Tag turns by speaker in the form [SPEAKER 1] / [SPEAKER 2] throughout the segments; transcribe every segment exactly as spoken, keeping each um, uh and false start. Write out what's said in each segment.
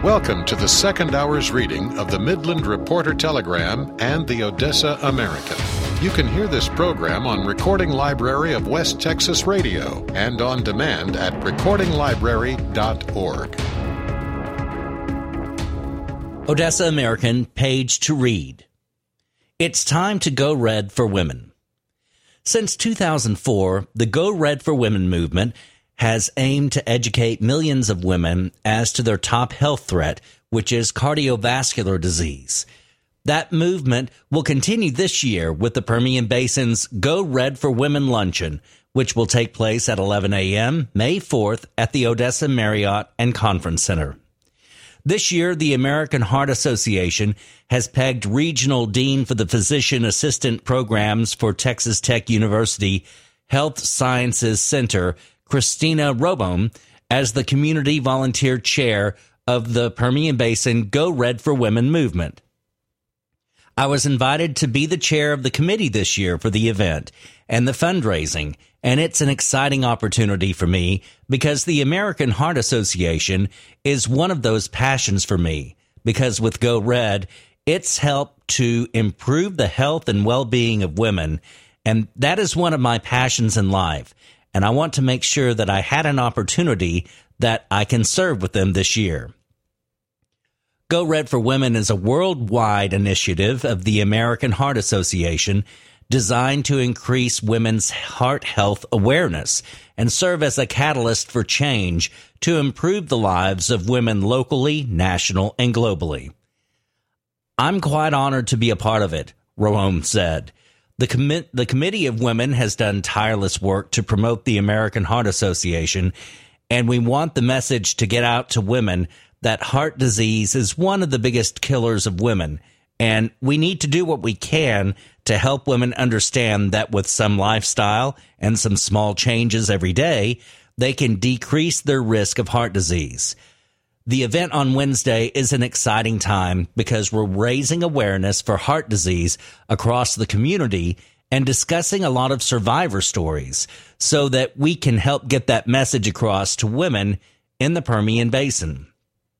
[SPEAKER 1] Welcome to the second hour's reading of the Midland Reporter Telegram and the Odessa American. You can hear this program on Recording Library of West Texas Radio and on demand at recording library dot org.
[SPEAKER 2] Odessa American, page to read. It's time to go red for women. Since two thousand four, the Go Red for Women movement has aimed to educate millions of women as to their top health threat, which is cardiovascular disease. That movement will continue this year with the Permian Basin's Go Red for Women Luncheon, which will take place at eleven a.m. May fourth at the Odessa Marriott and Conference Center. This year, the American Heart Association has pegged Regional Dean for the Physician Assistant Programs for Texas Tech University Health Sciences Center, Christina Robom, as the Community Volunteer Chair of the Permian Basin Go Red for Women movement. I was invited to be the chair of the committee this year for the event and the fundraising, and it's an exciting opportunity for me because the American Heart Association is one of those passions for me, because with Go Red, it's helped to improve the health and well-being of women, and that is one of my passions in life. And I want to make sure that I had an opportunity that I can serve with them this year. Go Red for Women is a worldwide initiative of the American Heart Association designed to increase women's heart health awareness and serve as a catalyst for change to improve the lives of women locally, national, and globally. I'm quite honored to be a part of it, Rohom said. The, com- the Committee of Women has done tireless work to promote the American Heart Association, and we want the message to get out to women that heart disease is one of the biggest killers of women, and we need to do what we can to help women understand that with some lifestyle and some small changes every day, they can decrease their risk of heart disease. The event on Wednesday is an exciting time because we're raising awareness for heart disease across the community and discussing a lot of survivor stories so that we can help get that message across to women in the Permian Basin.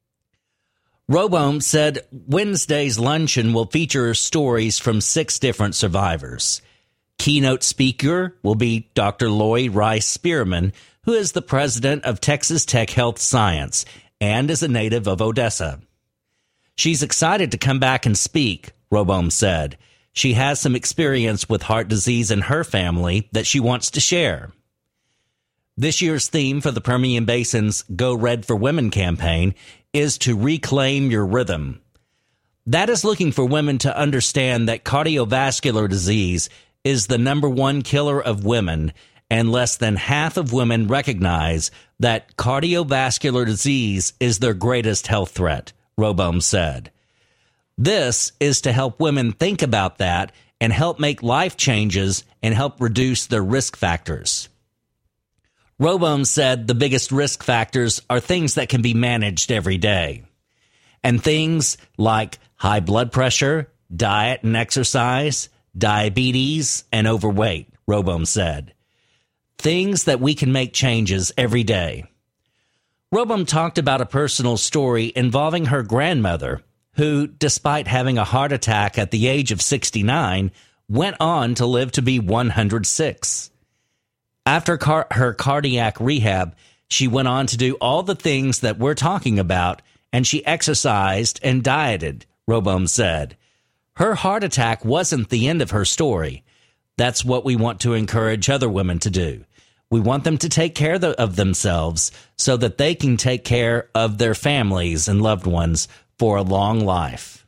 [SPEAKER 2] Robom said Wednesday's luncheon will feature stories from six different survivors. Keynote speaker will be Doctor Lloyd Rice Spearman, who is the president of Texas Tech Health Science and is a native of Odessa. She's excited to come back and speak, Robom said. She has some experience with heart disease in her family that she wants to share. This year's theme for the Permian Basin's Go Red for Women campaign is to reclaim your rhythm. That is looking for women to understand that cardiovascular disease is the number one killer of women, and less than half of women recognize that cardiovascular disease is their greatest health threat, Robom said. This is to help women think about that and help make life changes and help reduce their risk factors. Robom said the biggest risk factors are things that can be managed every day. And things like high blood pressure, diet and exercise, diabetes, and overweight, Robom said. Things that we can make changes every day. Robom talked about a personal story involving her grandmother, who, despite having a heart attack at the age of sixty-nine, went on to live to be one hundred six. After car- her cardiac rehab, she went on to do all the things that we're talking about, and she exercised and dieted, Robom said. Her heart attack wasn't the end of her story. That's what we want to encourage other women to do. We want them to take care of themselves so that they can take care of their families and loved ones for a long life.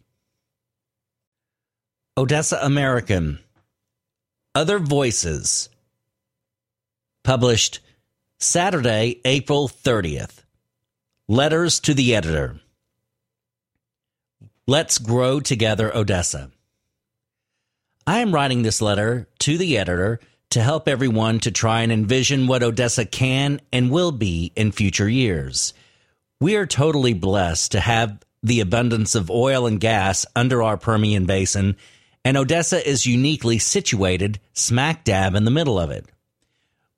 [SPEAKER 2] Odessa American. Other Voices. Published Saturday, April thirtieth. Letters to the Editor. Let's Grow Together, Odessa. I am writing this letter to the editor to help everyone to try and envision what Odessa can and will be in future years. We are totally blessed to have the abundance of oil and gas under our Permian Basin, and Odessa is uniquely situated smack dab in the middle of it.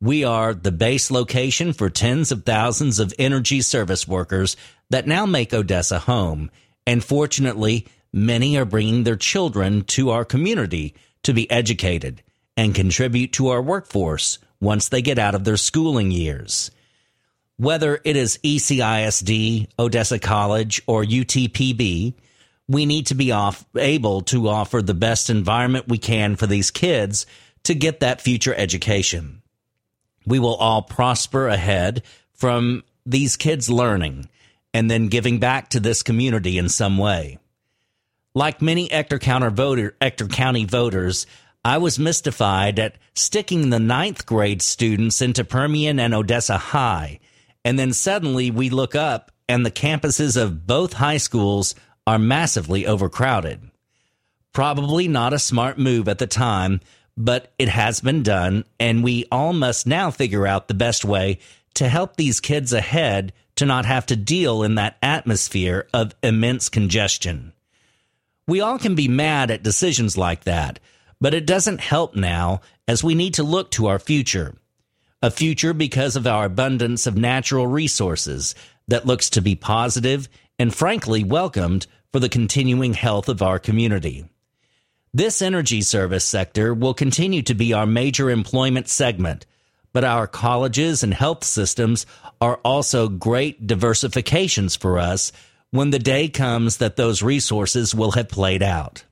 [SPEAKER 2] We are the base location for tens of thousands of energy service workers that now make Odessa home. And fortunately, many are bringing their children to our community to be educated and contribute to our workforce once they get out of their schooling years. Whether it is E C I S D, Odessa College, or U T P B, we need to be off, able to offer the best environment we can for these kids to get that future education. We will all prosper ahead from these kids learning and then giving back to this community in some way. Like many Ector County, voter, Ector County voters, I was mystified at sticking the ninth grade students into Permian and Odessa High, and then suddenly we look up and the campuses of both high schools are massively overcrowded. Probably not a smart move at the time, but it has been done, and we all must now figure out the best way to help these kids ahead to not have to deal in that atmosphere of immense congestion. We all can be mad at decisions like that, but it doesn't help now, as we need to look to our future. A future because of our abundance of natural resources that looks to be positive and frankly welcomed for the continuing health of our community. This energy service sector will continue to be our major employment segment, but our colleges and health systems are also great diversifications for us when the day comes that those resources will have played out.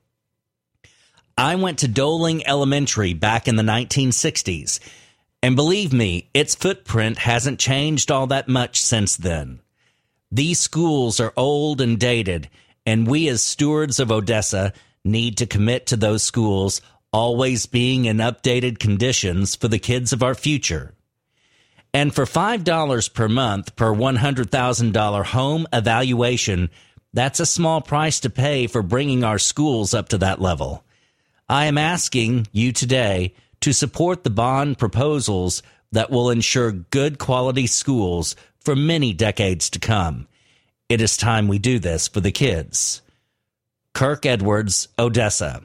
[SPEAKER 2] I went to Doling Elementary back in the nineteen sixties, and believe me, its footprint hasn't changed all that much since then. These schools are old and dated, and we as stewards of Odessa need to commit to those schools always being in updated conditions for the kids of our future. And for five dollars per month per one hundred thousand dollars home evaluation, that's a small price to pay for bringing our schools up to that level. I am asking you today to support the bond proposals that will ensure good quality schools for many decades to come. It is time we do this for the kids. Kirk Edwards, Odessa.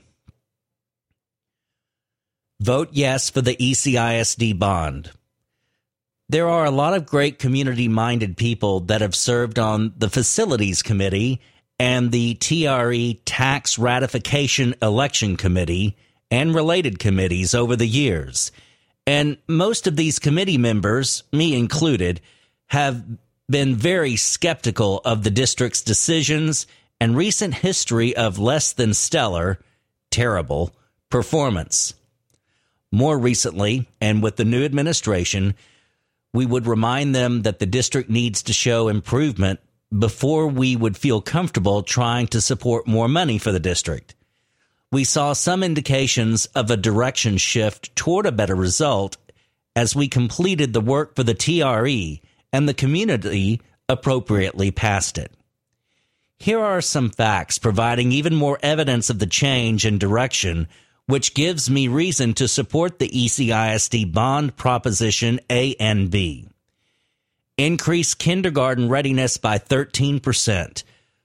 [SPEAKER 2] Vote yes for the E C I S D bond. There are a lot of great community-minded people that have served on the Facilities Committee and the T R E Tax Ratification Election Committee and related committees over the years. And most of these committee members, me included, have been very skeptical of the district's decisions and recent history of less than stellar, terrible, performance. More recently, and with the new administration, we would remind them that the district needs to show improvement before we would feel comfortable trying to support more money for the district. We saw some indications of a direction shift toward a better result as we completed the work for the T R E and the community appropriately passed it. Here are some facts providing even more evidence of the change in direction, which gives me reason to support the E C I S D bond proposition A and B. Increase kindergarten readiness by thirteen percent.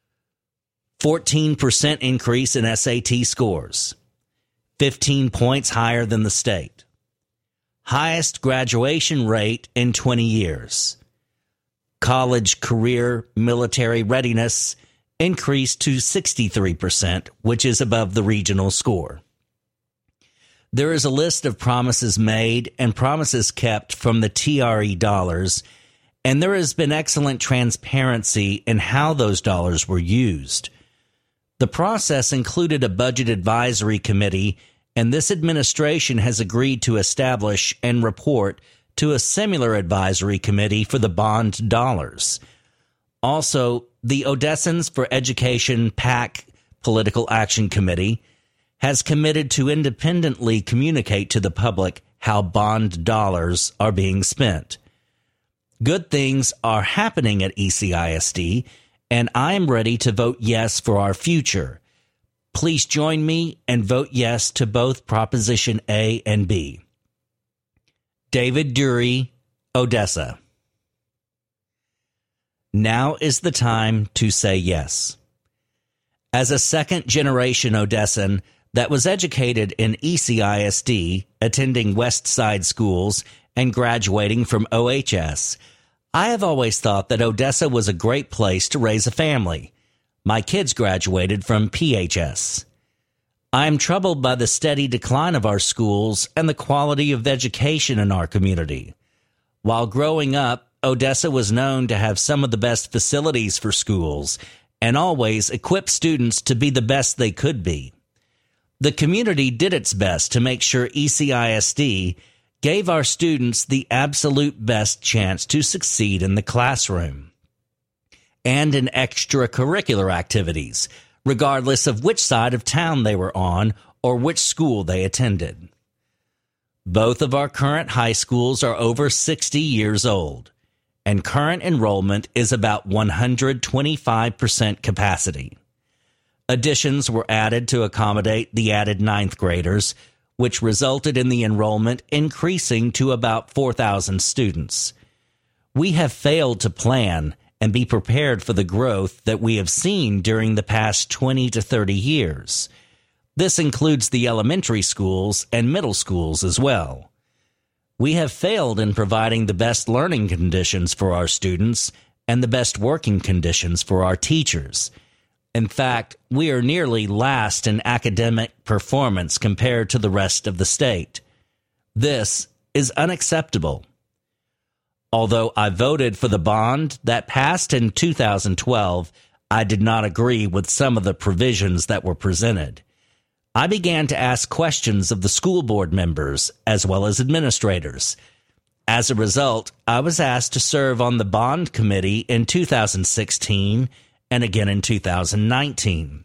[SPEAKER 2] fourteen percent increase in S A T scores. fifteen points higher than the state. Highest graduation rate in twenty years. College, career, military readiness increased to sixty-three percent, which is above the regional score. There is a list of promises made and promises kept from the T R E dollars, and there has been excellent transparency in how those dollars were used. The process included a budget advisory committee, and this administration has agreed to establish and report to a similar advisory committee for the bond dollars. Also, the Odessans for Education PAC Political Action Committee has committed to independently communicate to the public how bond dollars are being spent. Good things are happening at E C I S D, and I am ready to vote yes for our future. Please join me and vote yes to both Proposition A and B. David Dury, Odessa. Now is the time to say yes. As a second-generation Odessan that was educated in E C I S D, attending West Side schools, and graduating from O H S, I have always thought that Odessa was a great place to raise a family. My kids graduated from P H S. I am troubled by the steady decline of our schools and the quality of education in our community. While growing up, Odessa was known to have some of the best facilities for schools and always equipped students to be the best they could be. The community did its best to make sure E C I S D gave our students the absolute best chance to succeed in the classroom and in extracurricular activities, regardless of which side of town they were on or which school they attended. Both of our current high schools are over sixty years old, and current enrollment is about one hundred twenty-five percent capacity. Additions were added to accommodate the added ninth graders, which resulted in the enrollment increasing to about four thousand students. We have failed to plan and be prepared for the growth that we have seen during the past twenty to thirty years. This includes the elementary schools and middle schools as well. We have failed in providing the best learning conditions for our students and the best working conditions for our teachers. In fact, we are nearly last in academic performance compared to the rest of the state. This is unacceptable. Although I voted for the bond that passed in two thousand twelve, I did not agree with some of the provisions that were presented. I began to ask questions of the school board members as well as administrators. As a result, I was asked to serve on the bond committee in two thousand sixteen and again in two thousand nineteen.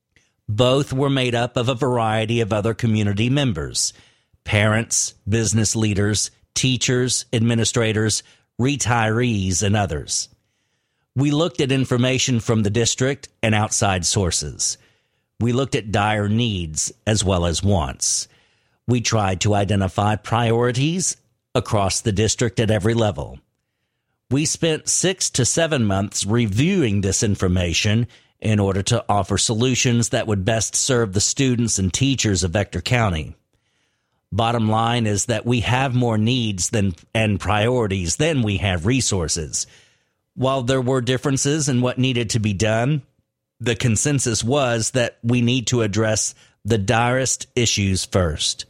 [SPEAKER 2] Both were made up of a variety of other community members, parents, business leaders, teachers, administrators, retirees, and others. We looked at information from the district and outside sources. We looked at dire needs as well as wants. We tried to identify priorities across the district at every level. We spent six to seven months reviewing this information in order to offer solutions that would best serve the students and teachers of Ector County. Bottom line is that we have more needs than and priorities than we have resources. While there were differences in what needed to be done, the consensus was that we need to address the direst issues first.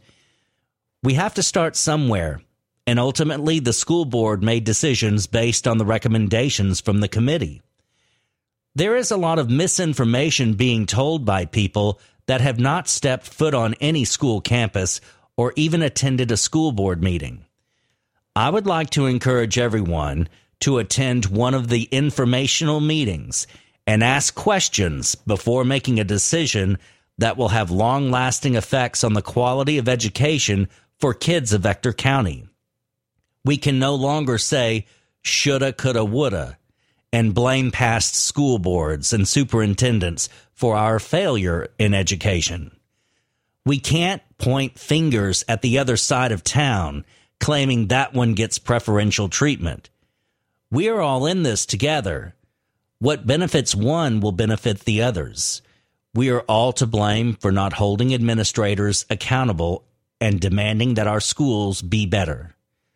[SPEAKER 2] We have to start somewhere, and ultimately the school board made decisions based on the recommendations from the committee. There is a lot of misinformation being told by people that have not stepped foot on any school campus or even attended a school board meeting. I would like to encourage everyone to attend one of the informational meetings and ask questions before making a decision that will have long-lasting effects on the quality of education for kids of Ector County. We can no longer say shoulda, coulda, woulda and blame past school boards and superintendents for our failure in education. We can't point fingers at the other side of town, claiming that one gets preferential treatment. We are all in this together. What benefits one will benefit the others. We are all to blame for not holding administrators accountable and demanding that our schools be better.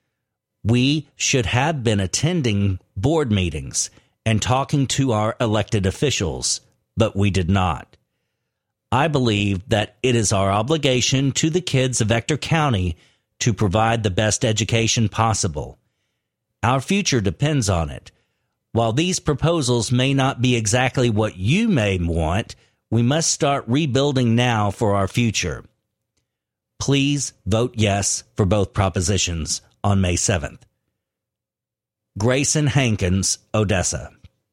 [SPEAKER 2] We should have been attending board meetings and talking to our elected officials, but we did not. I believe that it is our obligation to the kids of Ector County to provide the best education possible. Our future depends on it. While these proposals may not be exactly what you may want, we must start rebuilding now for our future. Please vote yes for both propositions on May seventh. Grayson Hankins, Odessa.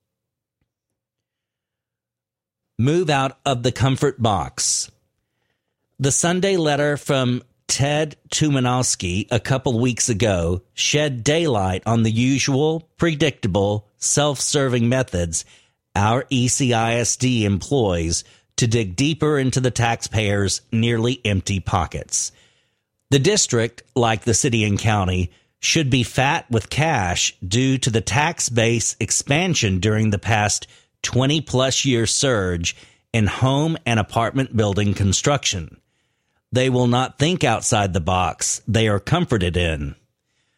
[SPEAKER 2] Move out of the comfort box. The Sunday letter from Ted Tumanowski a couple weeks ago shed daylight on the usual, predictable, self-serving methods our E C I S D employs to dig deeper into the taxpayers' nearly empty pockets. The district, like the city and county, should be fat with cash due to the tax base expansion during the past twenty-plus year surge in home and apartment building construction. They will not think outside the box they are comforted in.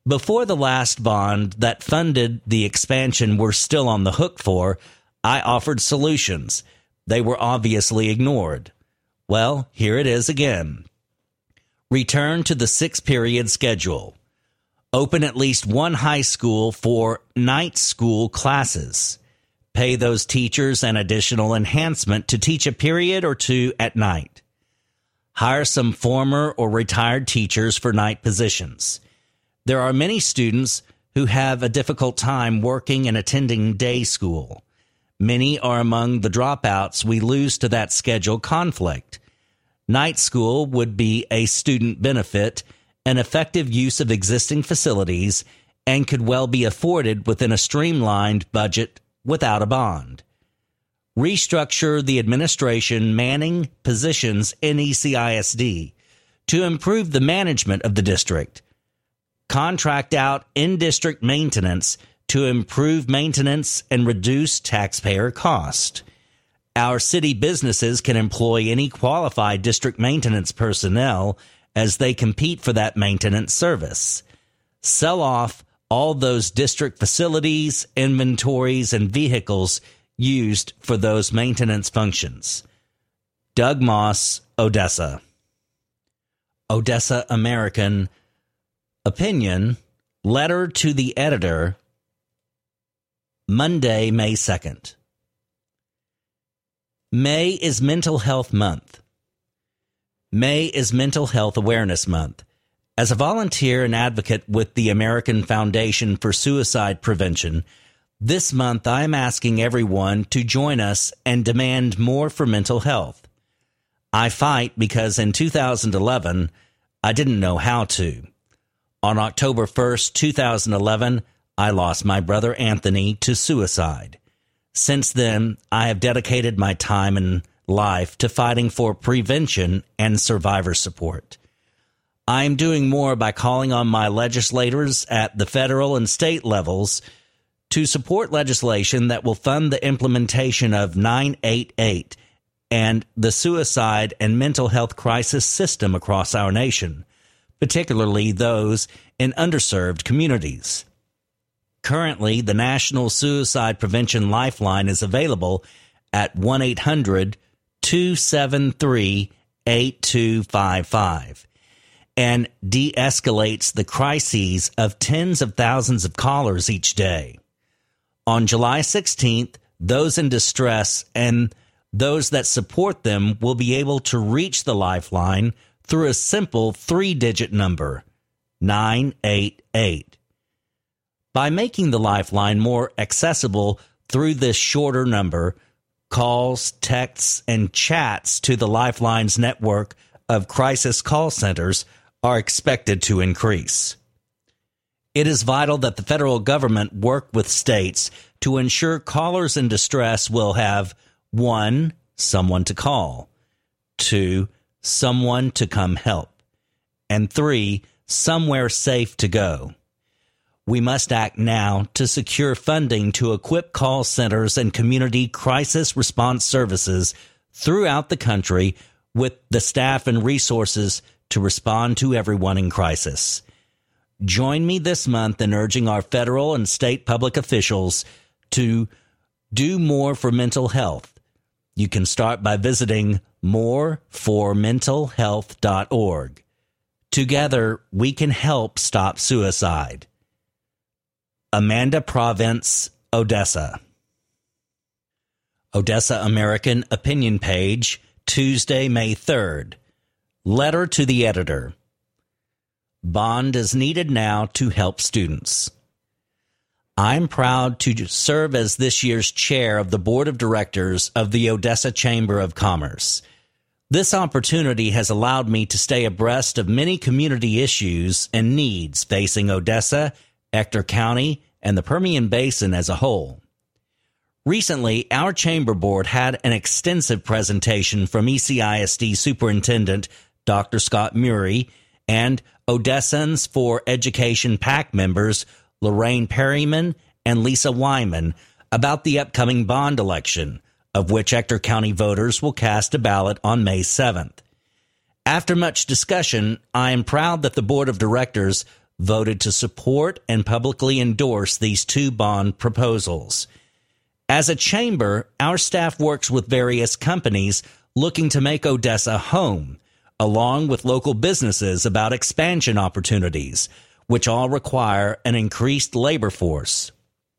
[SPEAKER 2] Before the last bond that funded the expansion we're still on the hook for, I offered solutions. They were obviously ignored. Well, here it is again. Return to the six-period schedule. Open at least one high school for night school classes. Pay those teachers an additional enhancement to teach a period or two at night. Hire some former or retired teachers for night positions. There are many students who have a difficult time working and attending day school. Many are among the dropouts we lose to that schedule conflict. Night school would be a student benefit, an effective use of existing facilities, and could well be afforded within a streamlined budget without a bond. Restructure the administration manning positions in E C I S D to improve the management of the district. Contract out in-district maintenance to improve maintenance and reduce taxpayer cost. Our city businesses can employ any qualified district maintenance personnel as they compete for that maintenance service. Sell off all those district facilities, inventories, and vehicles used for those maintenance functions. Doug Moss, Odessa. Odessa American Opinion, letter to the editor, Monday, May second. May is Mental Health Month. May is Mental Health Awareness Month. As a volunteer and advocate with the American Foundation for Suicide Prevention, this month I am asking everyone to join us and demand more for mental health. I fight because in two thousand eleven, I didn't know how to. On October first, two thousand eleven, I lost my brother Anthony to suicide. Since then, I have dedicated my time and life to fighting for prevention and survivor support. I am doing more by calling on my legislators at the federal and state levels to support legislation that will fund the implementation of nine eight eight and the suicide and mental health crisis system across our nation, particularly those in underserved communities. Currently, the National Suicide Prevention Lifeline is available at one eight hundred two seven three eight two five five and de-escalates the crises of tens of thousands of callers each day. On July sixteenth, those in distress and those that support them will be able to reach the Lifeline through a simple three-digit number, nine eight eight. By making the Lifeline more accessible through this shorter number, calls, texts, and chats to the Lifeline's network of crisis call centers are expected to increase. It is vital that the federal government work with states to ensure callers in distress will have one, someone to call, two, someone to come help, and three, somewhere safe to go. We must act now to secure funding to equip call centers and community crisis response services throughout the country with the staff and resources to respond to everyone in crisis. Join me this month in urging our federal and state public officials to do more for mental health. You can start by visiting more for mental health dot org. Together, we can help stop suicide. Amanda Province, Odessa. Odessa American Opinion Page, Tuesday, May third. Letter to the editor. Bond is needed now to help students. I'm proud to serve as this year's chair of the board of directors of the Odessa Chamber of Commerce. This opportunity has allowed me to stay abreast of many community issues and needs facing Odessa, Ector County, and the Permian Basin as a whole. Recently, our chamber board had an extensive presentation from E C I S D Superintendent Doctor Scott Murray and Odessans for Education PAC members Lorraine Perryman and Lisa Wyman about the upcoming bond election, of which Ector County voters will cast a ballot on May seventh. After much discussion, I am proud that the board of directors voted to support and publicly endorse these two bond proposals. As a chamber, our staff works with various companies looking to make Odessa home, along with local businesses about expansion opportunities, which all require an increased labor force.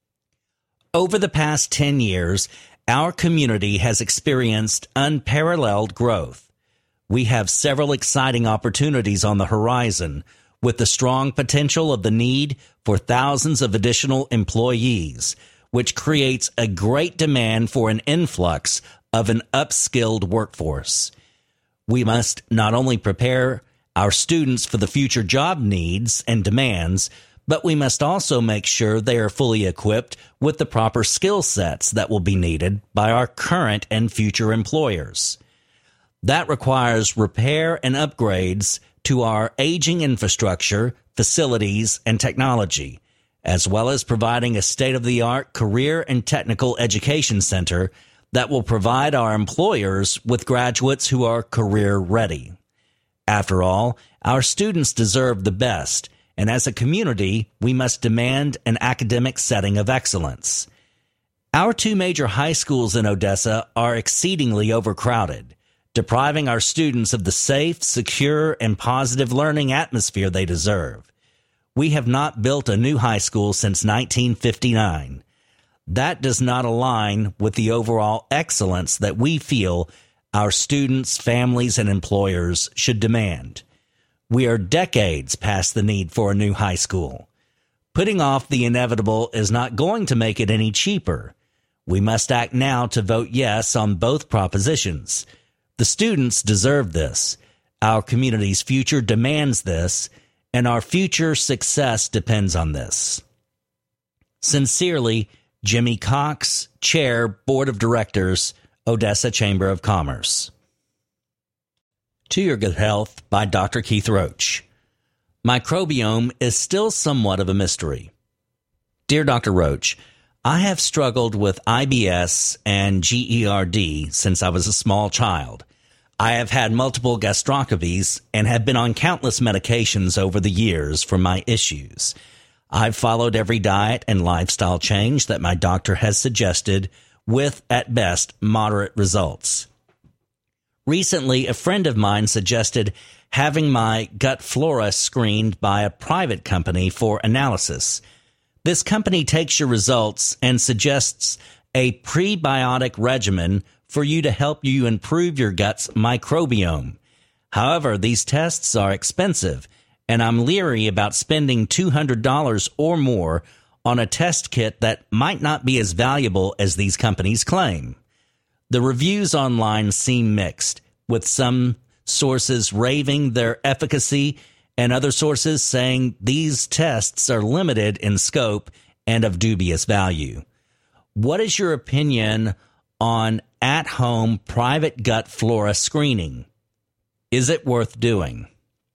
[SPEAKER 2] Over the past ten years, our community has experienced unparalleled growth. We have several exciting opportunities on the horizon, with the strong potential of the need for thousands of additional employees, which creates a great demand for an influx of an upskilled workforce. We must not only prepare our students for the future job needs and demands, but we must also make sure they are fully equipped with the proper skill sets that will be needed by our current and future employers. That requires repair and upgrades to our aging infrastructure, facilities, and technology, as well as providing a state-of-the-art career and technical education center that will provide our employers with graduates who are career-ready. After all, our students deserve the best, and as a community, we must demand an academic setting of excellence. Our two major high schools in Odessa are exceedingly overcrowded, depriving our students of the safe, secure, and positive learning atmosphere they deserve. We have not built a new high school since nineteen fifty-nine. That does not align with the overall excellence that we feel our students, families, and employers should demand. We are decades past the need for a new high school. Putting off the inevitable is not going to make it any cheaper. We must act now to vote yes on both propositions. The students deserve this. Our community's future demands this, and our future success depends on this. Sincerely, Jimmy Cox, Chair, Board of Directors, Odessa Chamber of Commerce. To Your Good Health by Doctor Keith Roach. Microbiome is still somewhat of a mystery. Dear Doctor Roach, I have struggled with I B S and G E R D since I was a small child. I have had multiple gastroscopies and have been on countless medications over the years for my issues. I've followed every diet and lifestyle change that my doctor has suggested with, at best, moderate results. Recently, a friend of mine suggested having my gut flora screened by a private company for analysis. This company takes your results and suggests a prebiotic regimen for you to help you improve your gut's microbiome. However, these tests are expensive, and I'm leery about spending two hundred dollars or more on a test kit that might not be as valuable as these companies claim. The reviews online seem mixed, with some sources raving their efficacy and other sources saying these tests are limited in scope and of dubious value. What is your opinion on at-home private gut flora screening? Is it worth doing?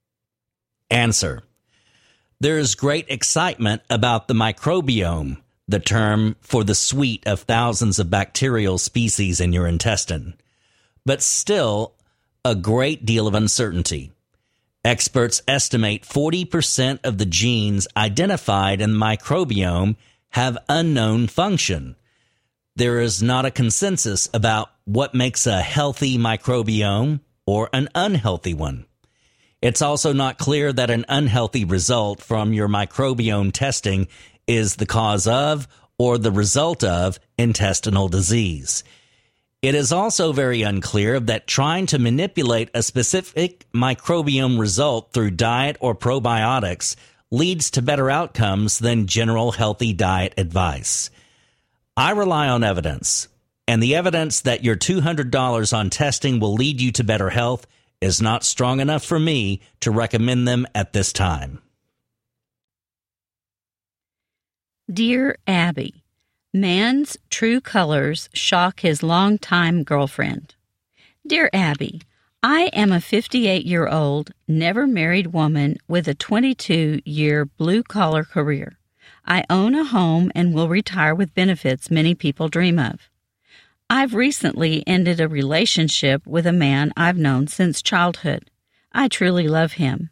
[SPEAKER 2] Answer. There is great excitement about the microbiome, the term for the suite of thousands of bacterial species in your intestine, but still a great deal of uncertainty. Experts estimate forty percent of the genes identified in the microbiome have unknown function. There is not a consensus about what makes a healthy microbiome or an unhealthy one. It's also not clear that an unhealthy result from your microbiome testing is the cause of or the result of intestinal disease. It is also very unclear that trying to manipulate a specific microbiome result through diet or probiotics leads to better outcomes than general healthy diet advice. I rely on evidence, and the evidence that your two hundred dollars on testing will lead you to better health is not strong enough for me to recommend them at this time.
[SPEAKER 3] Dear Abby, man's true colors shock his longtime girlfriend. Dear Abby, I am a fifty-eight-year-old, never married woman with a twenty-two-year blue-collar career. I own a home and will retire with benefits many people dream of. I've recently ended a relationship with a man I've known since childhood. I truly love him.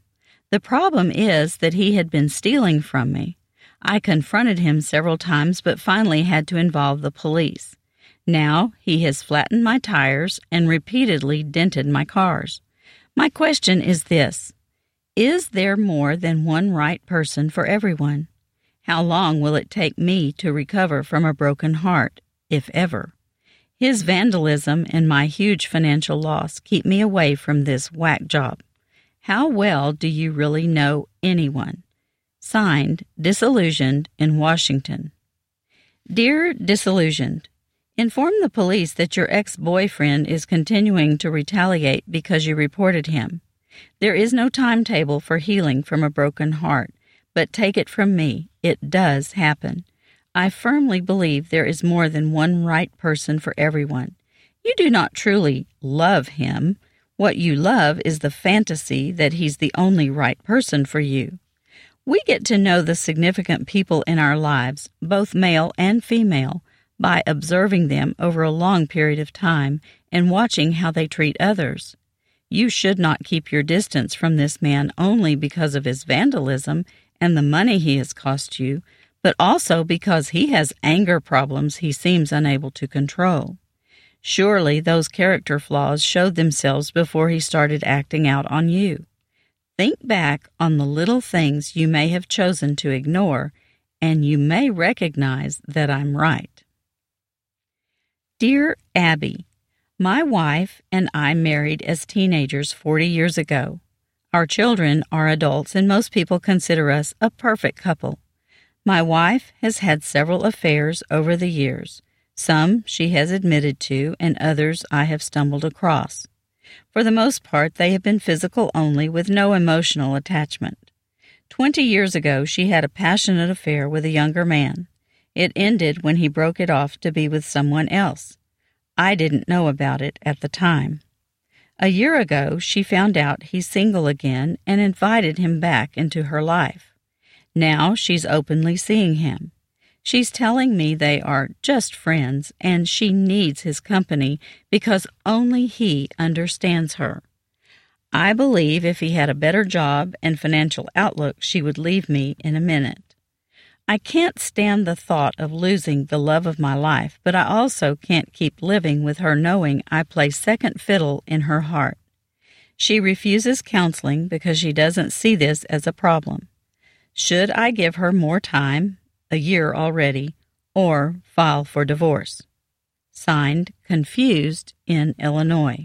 [SPEAKER 3] The problem is that he had been stealing from me. I confronted him several times but finally had to involve the police. Now he has flattened my tires and repeatedly dented my cars. My question is this: is there more than one right person for everyone? How long will it take me to recover from a broken heart, if ever? His vandalism and my huge financial loss keep me away from this whack job. How well do you really know anyone? Signed, Disillusioned, in Washington. Dear Disillusioned, inform the police that your ex-boyfriend is continuing to retaliate because you reported him. There is no timetable for healing from a broken heart, but take it from me, it does happen. I firmly believe there is more than one right person for everyone. You do not truly love him. What you love is the fantasy that he's the only right person for you. We get to know the significant people in our lives, both male and female, by observing them over a long period of time and watching how they treat others. You should not keep your distance from this man only because of his vandalism and the money he has cost you, but also because he has anger problems he seems unable to control. Surely those character flaws showed themselves before he started acting out on you. Think back on the little things you may have chosen to ignore, and you may recognize that I'm right. Dear Abby, my wife and I married as teenagers forty years ago. Our children are adults, and most people consider us a perfect couple. My wife has had several affairs over the years. Some she has admitted to, and others I have stumbled across. For the most part, they have been physical only, with no emotional attachment. Twenty years ago, she had a passionate affair with a younger man. It ended when he broke it off to be with someone else. I didn't know about it at the time. A year ago, she found out he's single again and invited him back into her life. Now she's openly seeing him. She's telling me they are just friends and she needs his company because only he understands her. I believe if he had a better job and financial outlook, she would leave me in a minute. I can't stand the thought of losing the love of my life, but I also can't keep living with her knowing I play second fiddle in her heart. She refuses counseling because she doesn't see this as a problem. Should I give her more time, a year already, or file for divorce? Signed, Confused, in Illinois.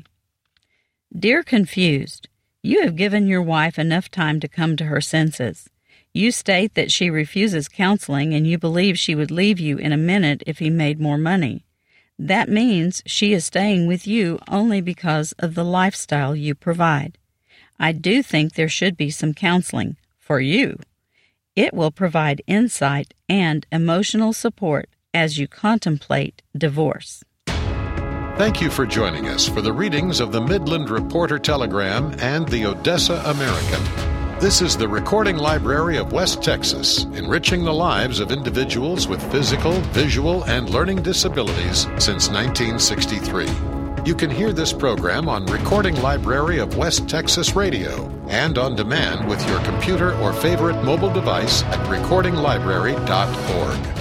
[SPEAKER 3] Dear Confused, you have given your wife enough time to come to her senses. You state that she refuses counseling and you believe she would leave you in a minute if he made more money. That means she is staying with you only because of the lifestyle you provide. I do think there should be some counseling for you. It will provide insight and emotional support as you contemplate divorce.
[SPEAKER 1] Thank you for joining us for the readings of the Midland Reporter Telegram and the Odessa American. This is the Recording Library of West Texas, enriching the lives of individuals with physical, visual, and learning disabilities since nineteen sixty-three. You can hear this program on Recording Library of West Texas Radio and on demand with your computer or favorite mobile device at recording library dot org.